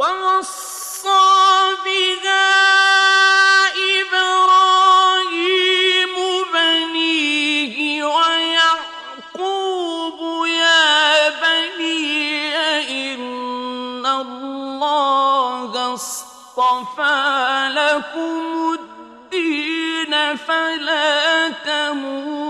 وَوَصَّىٰ بِهَا إِبْرَاهِيمُ بَنِيهِ وَيَعْقُوبُ يَا بَنِيَّ إِنَّ اللَّهَ اصْطَفَىٰ لَكُمُ الدِّينَ فَلَا تَمُوتُنَّ